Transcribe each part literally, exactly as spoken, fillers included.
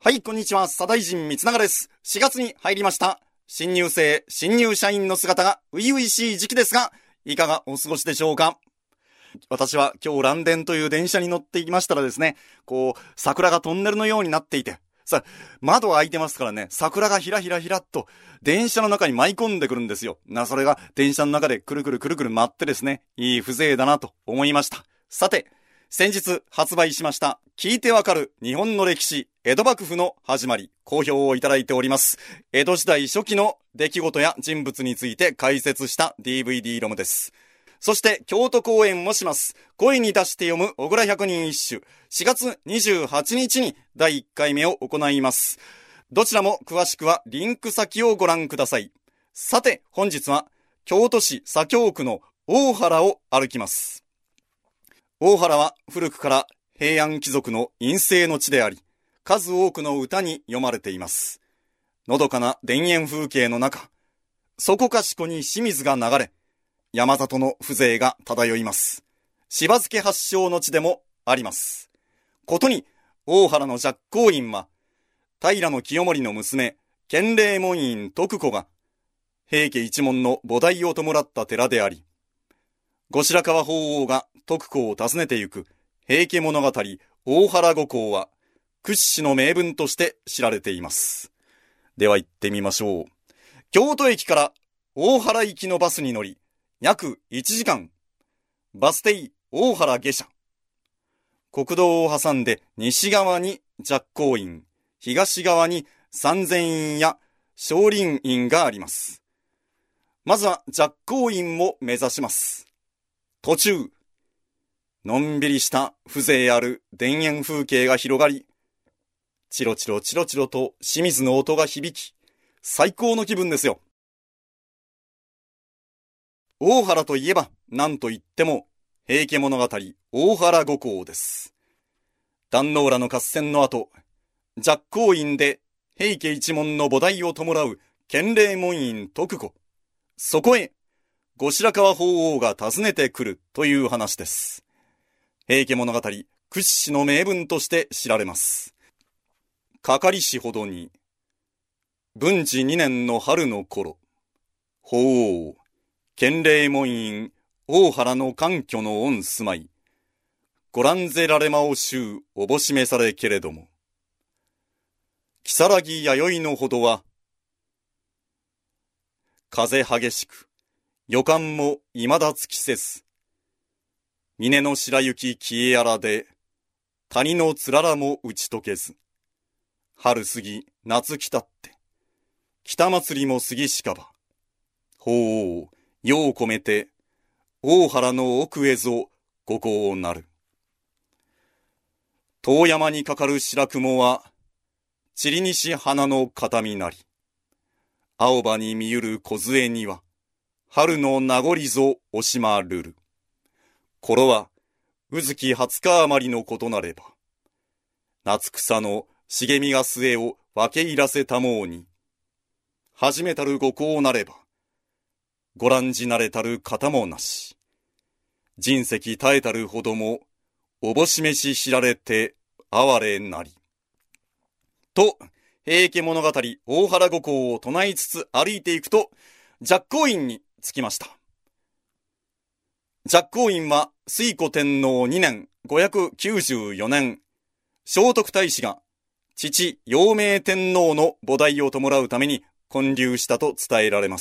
はい、こんにちは。左大臣三永です。しがつに入りました。新入生、新入社員の姿が初々しい時期ですが、いかがお過ごしでしょうか。私は今日蘭電という電車に乗っていきましたらですね、こう、桜がトンネルのようになっていて、さ、窓開いてますからね、桜がひらひらひらっと電車の中に舞い込んでくるんですよ。な、それが電車の中でくるくるくるくる回ってですね、いい風情だなと思いました。さて、先日発売しました聞いてわかる日本の歴史江戸幕府の始まり、好評をいただいております。江戸時代初期の出来事や人物について解説した ディーブイディー ロムです。そして京都公演もします。声に出して読む小倉百人一首、しがつにじゅうはちにちにだいいっかいめを行います。どちらも詳しくはリンク先をご覧ください。さて本日は京都市左京区の大原を歩きます。大原は古くから平安貴族の隠世の地であり、数多くの歌に読まれています。のどかな田園風景の中、そこかしこに清水が流れ、山里の風情が漂います。しば漬け発祥の地でもあります。ことに、大原の寂光院は、平清盛の娘、建礼門院徳子が、平家一門の菩提を弔った寺であり、後白河法皇が徳子を訪ねてゆく平家物語大原五行は屈指の名文として知られています。では行ってみましょう。京都駅から大原行きのバスに乗り約いちじかん、バス停大原下車。国道を挟んで西側に寂光院、東側に三千院や少林院があります。まずは寂光院を目指します。途中、のんびりした風情ある田園風景が広がり、チロチロチロチロと清水の音が響き、最高の気分ですよ。大原といえば、何と言っても、平家物語大原五行です。壇ノ浦の合戦の後、寂光院で平家一門の菩提を弔う建礼門院徳子。そこへ、後白河法皇が訪ねてくるという話です。平家物語屈指の名文として知られます。かかりしほどに、文治にねんの春の頃、法皇、建礼門院大原の官居の御住まい、ご覧ぜられまおしゅうおぼしめされけれども、如月弥生のほどは、風激しく、予感も未だ尽きせず、峰の白雪消えあらで、谷のつららも打ち解けず、春過ぎ夏来たって、北祭りも過ぎしかば、法皇、世を込めて、大原の奥へぞ五行なる。遠山にかかる白雲は、散り西花の形見なり、青葉に見ゆる梢には、春の名残ぞ惜しまるる。頃は、うずき二十日余りのことなれば、夏草の茂みが末を分け入らせたもうに、初めたる五行なれば、ご覧じなれたる方もなし、人石耐えたるほども、おぼしめし知られて、哀れなり。と、平家物語大原五行を唱えつつ歩いていくと、寂光院に着きました。寂光院は推古天皇にねんごひゃくきゅうじゅうよねん、聖徳太子が父陽明天皇の菩提を弔うために建立したと伝えられます。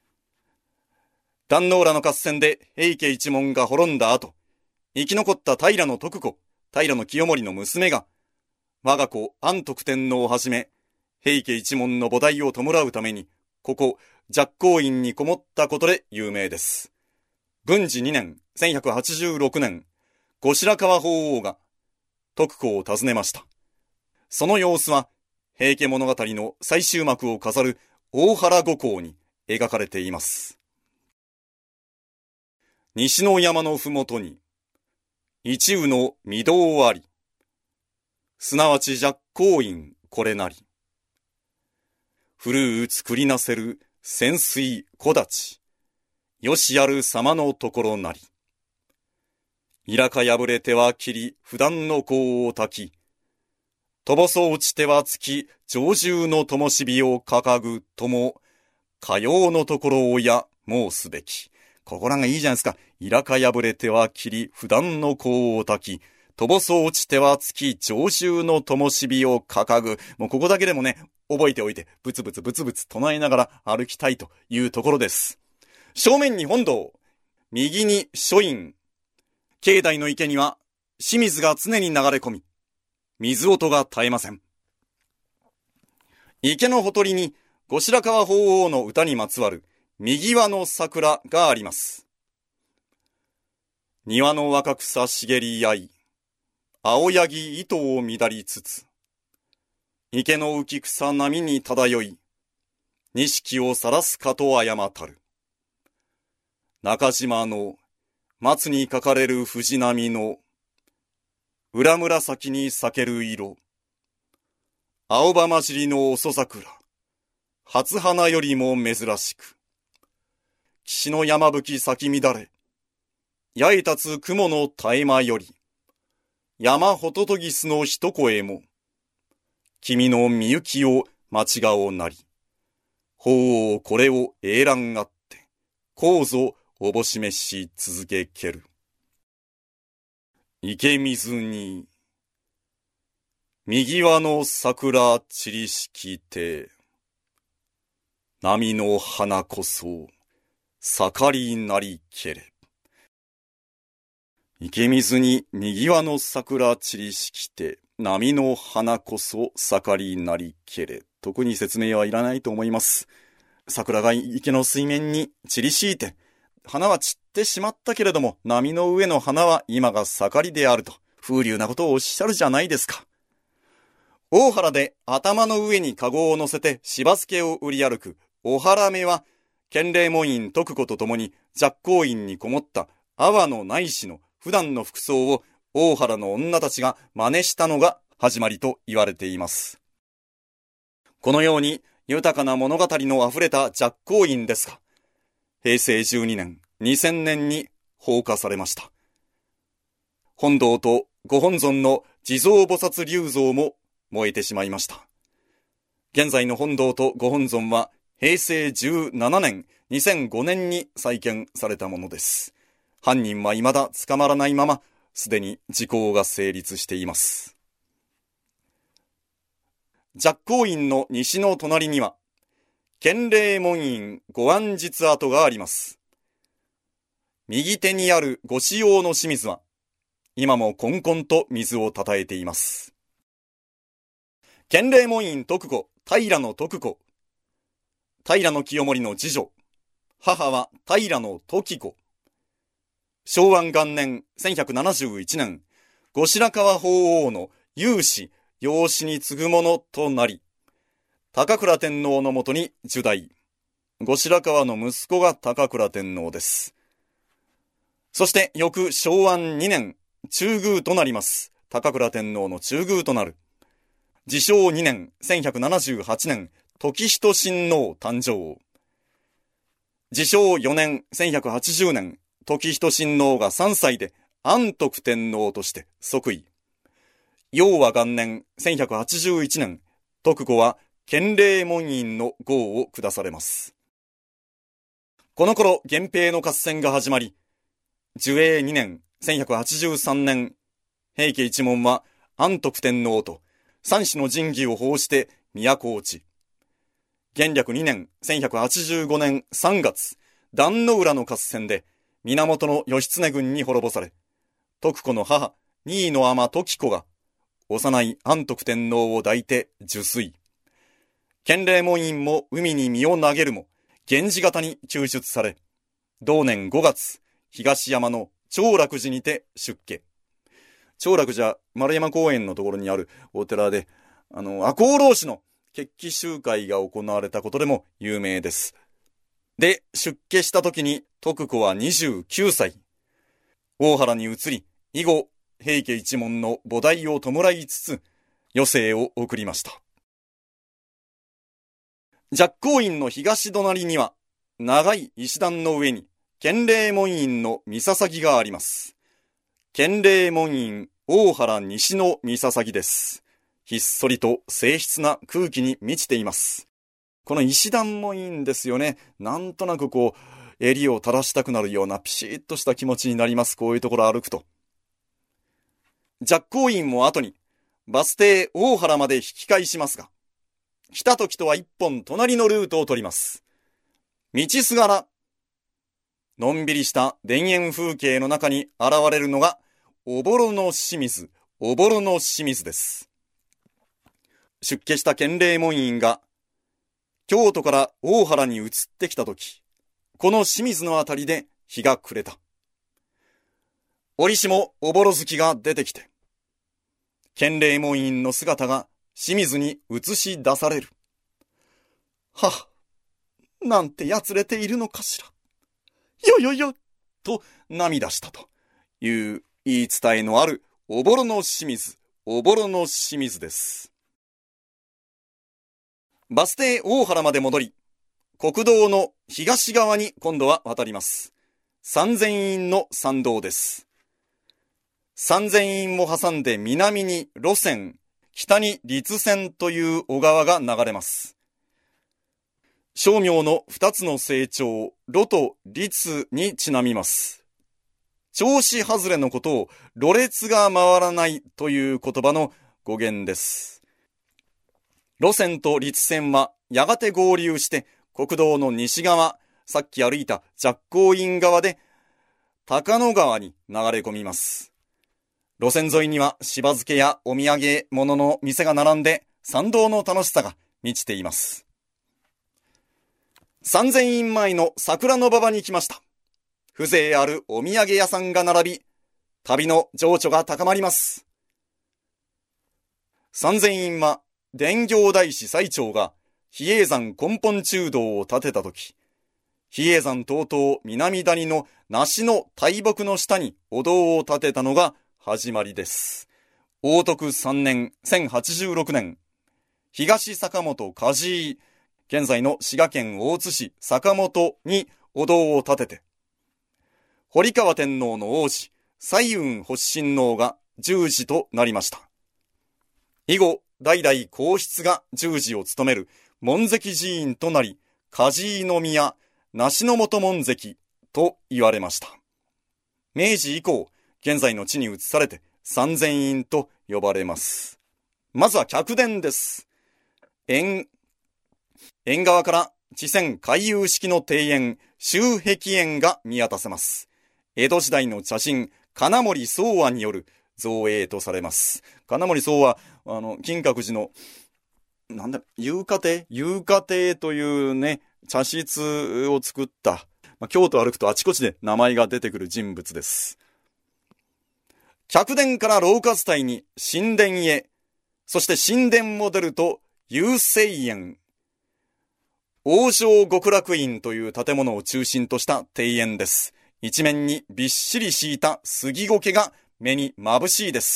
壇ノ浦の合戦で平家一門が滅んだ後、生き残った平徳子、平清盛の娘が、我が子安徳天皇をはじめ、平家一門の菩提を弔うために、ここ寂光院にこもったことで有名です。文治にねん、せんひゃくはちじゅうろくねん、後白河法皇が徳子を訪ねました。その様子は、平家物語の最終幕を飾る大原五行に描かれています。西の山のふもとに、一羽の御堂あり、すなわち寂光院これなり。古う作りなせる潜水木立、よしある様のところなり。いらか破れては切り、不断の香を焚き、 ぼそ落ちては月、上州の灯火を掲ぐとも、かようのところをや申すべき。ここらがいいじゃないですか。いらか破れては霧、普段の香を焚き、とぼそ落ちては月、上州の灯火を掲ぐ。もうここだけでもね、覚えておいて、ブツブツブツブツ唱えながら歩きたいというところです。正面に本堂、右に書院。境内の池には清水が常に流れ込み、水音が絶えません。池のほとりに後白河法皇の歌にまつわる右輪の桜があります。庭の若草茂り合い、青柳糸を乱りつつ、池の浮草波に漂い、錦をさらすかとあやまたる。中島の松にかかれる藤波の裏紫に咲ける色。青葉混じりの遅桜。初花よりも珍しく。岸の山吹き咲き乱れ。八重立つ雲の絶え間より。山ホトトギスの一声も。君のみゆきを待ち顔なり。法王これを栄蘭あって。こうぞおぼしめし続けける。池水に、右輪の桜散りしきて、波の花こそ、盛りなりけれ。池水に右輪の桜散りしきて、波の花こそ盛りなりけれ。特に説明はいらないと思います。桜が池の水面に散りしいて、花は散ってしまったけれども、波の上の花は今が盛りであると、風流なことをおっしゃるじゃないですか。大原で頭の上に籠を乗せてしば漬けを売り歩く、お原目は、建礼門院徳子と共に寂光院にこもった阿波の内侍の普段の服装を大原の女たちが真似したのが始まりと言われています。このように豊かな物語のあふれた寂光院ですが、平成じゅうにねん、にせんねんに放火されました。本堂とご本尊の地蔵菩薩立像も燃えてしまいました。現在の本堂とご本尊は平成じゅうななねん、にせんごねんに再建されたものです。犯人は未だ捕まらないまま、すでに時効が成立しています。寂光院の西の隣には、建礼門院ご安実跡があります。右手にあるご使用の清水は、今もこんこんと水をたたえています。建礼門院徳子、平の徳子。平の清盛の次女。母は平の時子。昭和元年せんひゃくななじゅういちねん、後白河法皇の有志、養子に次ぐものとなり、高倉天皇のもとに入内。後白河の息子が高倉天皇です。そして翌昭和にねん、中宮となります。高倉天皇の中宮となる。治承にねん、せんひゃくななじゅうはちねん、時仁親王誕生。治承よねん、せんひゃくはちじゅうねん、時仁親王がさんさいで安徳天皇として即位。雍和元年、せんひゃくはちじゅういちねん、徳子は建礼門院の号を下されます。この頃、源平の合戦が始まり、寿永にねん、せんひゃくはちじゅうさんねん、平家一門は安徳天皇と三子の神器を奉して都落ち。元暦にねん、せんひゃくはちじゅうごねんさんがつ、壇ノ浦の合戦で源義経軍に滅ぼされ、徳子の母、二位の尼時子が、幼い安徳天皇を抱いて受水。建礼門院も海に身を投げるも、源氏方に救出され、同年ごがつ、東山の長楽寺にて出家。長楽寺は丸山公園のところにあるお寺で、あの、赤穂浪士の決起集会が行われたことでも有名です。で、出家した時に徳子はにじゅうきゅうさい。大原に移り、以後、平家一門の菩提を弔いつつ、余生を送りました。寂光院の東隣には、長い石段の上に、建礼門院の三捧があります。建礼門院大原西の三捧です。 ひっそりと静謐な空気に満ちています。この石段もいいんですよね。なんとなくこう、襟を垂らしたくなるようなピシッとした気持ちになります。こういうところ歩くと。寂光院も後に、バス停大原まで引き返しますが、来た時とは一本隣のルートを取ります。道すがら、のんびりした田園風景の中に現れるのが、おぼろの清水、おぼろの清水です。出家した建礼門院が、京都から大原に移ってきた時、この清水のあたりで日が暮れた。折しもおぼろ月が出てきて、建礼門院の姿が清水に映し出される。はぁ、なんてやつれているのかしら。よよよと涙したという言い伝えのあるおぼろの清水、おぼろの清水です。バス停大原まで戻り、国道の東側に今度は渡ります。三千院の参道です。三千院を挟んで南に路線、北に律線という小川が流れます。称名の二つの成長、路と律にちなみます。調子外れのことを、ろれつが回らないという言葉の語源です。路線と律線はやがて合流して、国道の西側、さっき歩いた寂光院側で、高野川に流れ込みます。路線沿いにはしば漬けやお土産物の店が並んで、参道の楽しさが満ちています。三千院前の桜の馬場に来ました。風情あるお土産屋さんが並び、旅の情緒が高まります。三千院は、伝行大師最澄が比叡山根本中道を建てたとき、比叡山東東南谷の梨の大木の下にお堂を建てたのが始まりです。応徳三年、せんはちじゅうろくねん、東坂本梶井、現在の滋賀県大津市坂本にお堂を建てて、堀川天皇の王子、彩雲発親王が従事となりました。以後、代々皇室が従事を務める門跡寺院となり、梶井宮、梨の本門跡と言われました。明治以降、現在の地に移されて三千院と呼ばれます。まずは客殿です。縁、縁側から地泉回遊式の庭園、周壁園が見渡せます。江戸時代の茶人、金森宗和による造営とされます。金森宗和、あの、金閣寺の、なんだ、有花亭有花亭というね、茶室を作った、まあ、京都歩くとあちこちで名前が出てくる人物です。客殿から廊下伝いに神殿へ、そして神殿を出ると遊聖園、王将極楽院という建物を中心とした庭園です。一面にびっしり敷いた杉苔が目に眩しいです。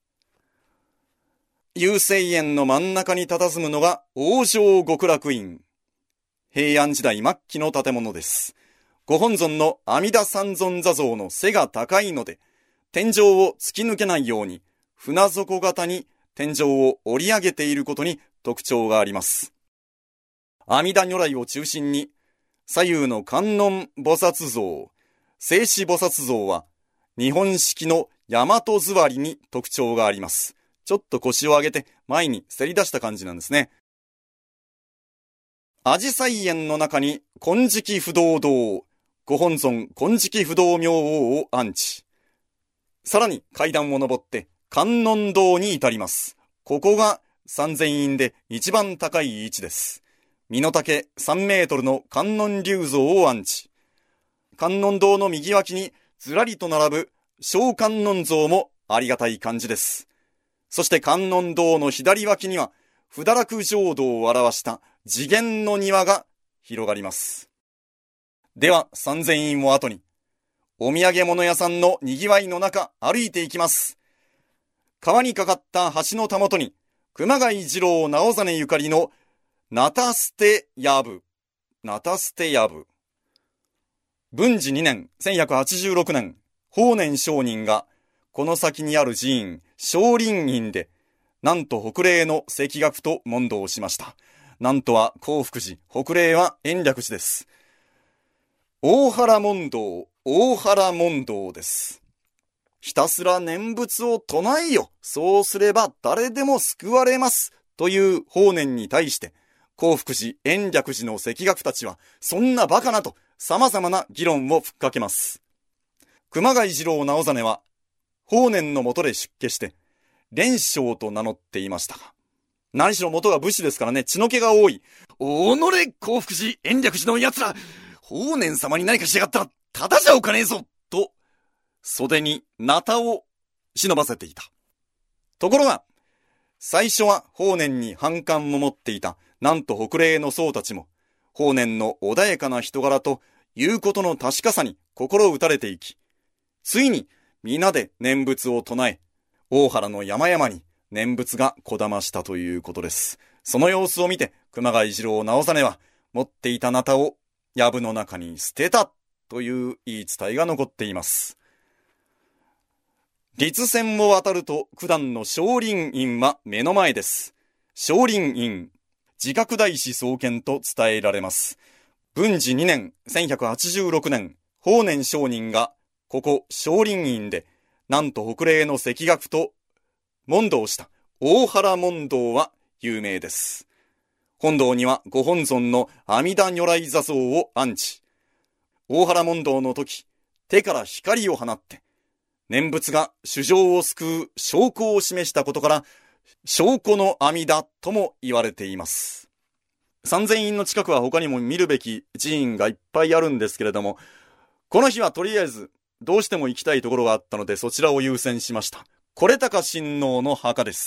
遊聖園の真ん中に佇むのが王将極楽院。平安時代末期の建物です。ご本尊の阿弥陀三尊座像の背が高いので、天井を突き抜けないように、船底型に天井を折り上げていることに特徴があります。阿弥陀如来を中心に、左右の観音菩薩像、静止菩薩像は、日本式の大和座りに特徴があります。ちょっと腰を上げて前にせり出した感じなんですね。あじさい園の中に金色不動堂、ご本尊金色不動明王を安置。さらに階段を登って観音堂に至ります。ここが三千院で一番高い位置です。身の丈さんメートルの観音立像を安置。観音堂の右脇にずらりと並ぶ小観音像もありがたい感じです。そして観音堂の左脇には不堕落浄土を表した次元の庭が広がります。では三千院を後にお土産物屋さんの賑わいの中歩いていきます。川にかかった橋のたもとに熊谷次郎直実ゆかりのなたすてやぶ、なたすてやぶ。文治にねん、せんひゃくはちじゅうろくねん、法然上人がこの先にある寺院、少林院でなんと北嶺の関学と問答しました。なんとは興福寺、北嶺は延暦寺です。大原問答、大原問答です。ひたすら念仏を唱えよ。そうすれば誰でも救われます。という法然に対して、興福寺、延暦寺の関学たちは、そんなバカなと様々な議論をふっかけます。熊谷次郎直実は、法然の下で出家して、蓮生と名乗っていましたが、何しろ元が武士ですからね、血の気が多い。おのれ、興福寺、延暦寺の奴ら、法然様に何かしやがったら、ただじゃおかねえぞと、袖にナタを忍ばせていた。ところが、最初は法然に反感も持っていた、なんと北嶺の僧たちも、法然の穏やかな人柄と言うことの確かさに心打たれていき、ついに皆で念仏を唱え、大原の山々に念仏がこだましたということです。その様子を見て、熊谷次郎直実は、持っていたナタを藪の中に捨てたという言い伝えが残っています。立線を渡ると九段の少林院は目の前です。少林院、自覚大師創建と伝えられます。文治にねん、せんひゃくはちじゅうろくねん、法然上人がここ少林院で、なんと北嶺の関学と問答した大原問答は有名です。本堂にはご本尊の阿弥陀如来座像を安置。大原問答の時、手から光を放って、念仏が衆生を救う証拠を示したことから、証拠の阿弥陀とも言われています。三千院の近くは他にも見るべき寺院がいっぱいあるんですけれども、この日はとりあえずどうしても行きたいところがあったのでそちらを優先しました。是高親王の墓です。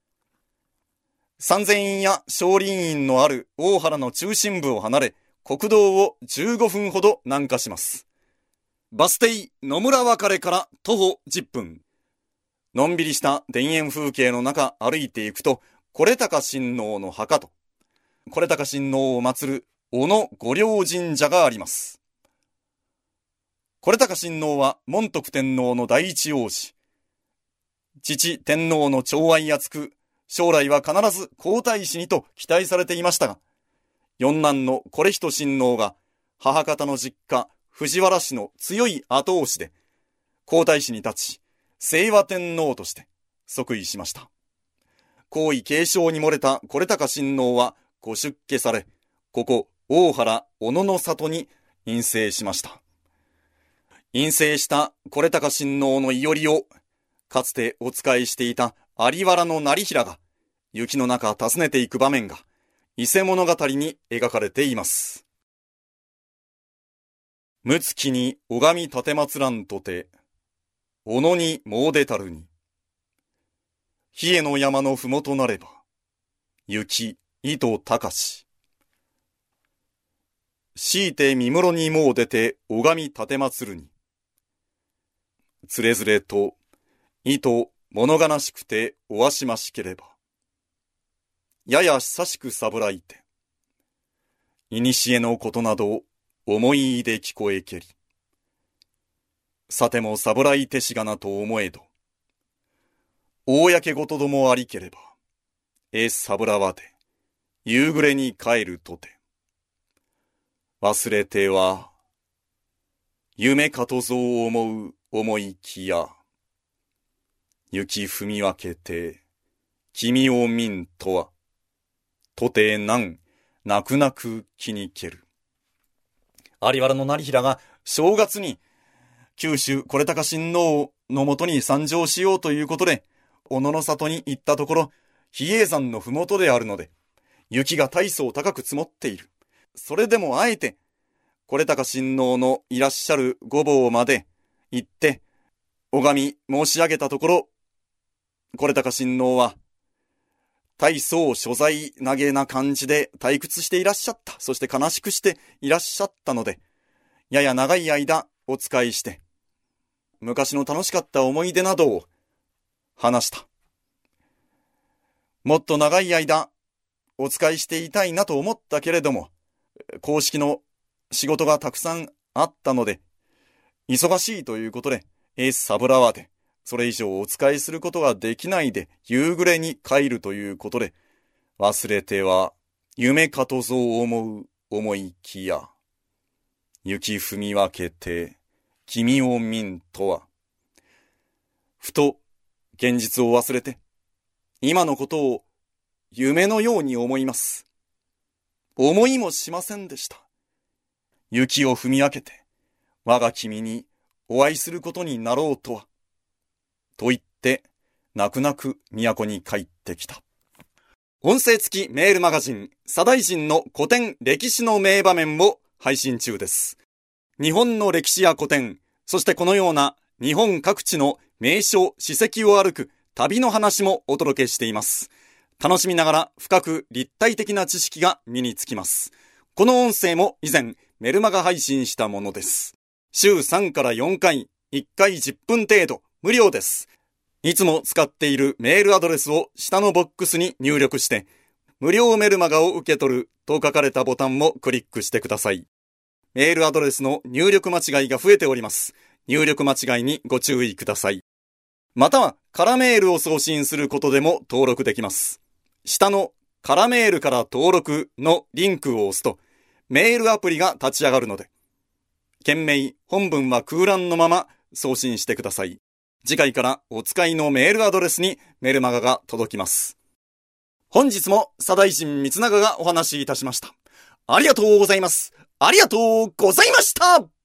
三千院や少林院のある大原の中心部を離れ、国道をじゅうごふんほど南下します。バス停野村別れから徒歩じゅっぷん。のんびりした田園風景の中歩いていくと、是高親王の墓と、是高親王を祀る小野御霊神社があります。是高親王は門徳天皇の第一王子。父天皇の寵愛厚く、将来は必ず皇太子にと期待されていましたが、四男の是仁親王が母方の実家藤原氏の強い後押しで皇太子に立ち、清和天皇として即位しました。皇位継承に漏れた是高親王はご出家され、ここ大原小野の里に隠棲しました。隠棲した是高親王のいよりを、かつてお仕えしていた有原の成平が雪の中訪ねていく場面が伊勢物語に描かれています。むつきに拝み立てまつらんとて、おのに詣でたるに。冷えの山のふもとなれば、雪糸高し。強いて見室に詣でて拝み立てまつるに。つれづれと、糸物悲しくておわしましければ。やや久しくさぶらいて。いにしえのことなど思い出聞こえけり。さてもさぶらいてしがなと思えど。公ごとどもありければ。えさぶらわで、夕暮れに帰るとて。忘れては、夢かとぞ思う思いきや。雪踏み分けて、君を見んとは、とてなん泣く泣く気にける。有原の成平が正月に九州是高親王のもとに参上しようということで、小野の里に行ったところ、比叡山のふもとであるので、雪が大層高く積もっている。それでもあえて、是高親王のいらっしゃる御坊まで行って、拝み申し上げたところ、是高親王は、大層所在投げな感じで退屈していらっしゃった。そして悲しくしていらっしゃったので、やや長い間お仕えして、昔の楽しかった思い出などを話した。もっと長い間お仕えしていたいなと思ったけれども、公式の仕事がたくさんあったので、忙しいということで、エースサブラワで、 それ以上お使いすることができないで夕暮れに帰るということで、忘れては夢かとぞ思う思いきや、雪踏み分けて君を見んとは。ふと現実を忘れて、今のことを夢のように思います。思いもしませんでした。雪を踏み分けて、我が君にお会いすることになろうとは。と言って、泣く泣く都に帰ってきた。音声付きメールマガジン、左大臣の古典歴史の名場面を配信中です。日本の歴史や古典、そしてこのような日本各地の名所、史跡を歩く旅の話もお届けしています。楽しみながら深く立体的な知識が身につきます。この音声も以前メルマガ配信したものです。週さんからよんかい、いっかいじゅっぷん程度、無料です。いつも使っているメールアドレスを下のボックスに入力して、無料メルマガを受け取ると書かれたボタンもクリックしてください。メールアドレスの入力間違いが増えております。入力間違いにご注意ください。または、空メールを送信することでも登録できます。下の空メールから登録のリンクを押すと、メールアプリが立ち上がるので、件名、本文は空欄のまま送信してください。次回からお使いのメールアドレスにメルマガが届きます。本日も左大臣光長がお話しいたしました。ありがとうございます。ありがとうございました。